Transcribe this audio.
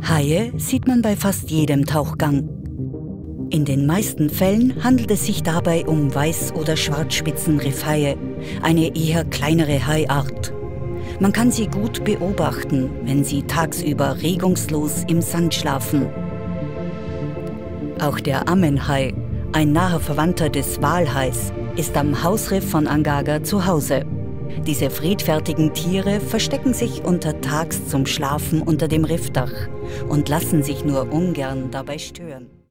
Haie sieht man bei fast jedem Tauchgang. In den meisten Fällen handelt es sich dabei um Weiß- oder Schwarzspitzenriffhaie, eine eher kleinere Haiart. Man kann sie gut beobachten, wenn sie tagsüber regungslos im Sand schlafen. Auch der Ammenhai, ein naher Verwandter des Walhais, ist am Hausriff von Angaga zu Hause. Diese friedfertigen Tiere verstecken sich untertags zum Schlafen unter dem Riffdach und lassen sich nur ungern dabei stören.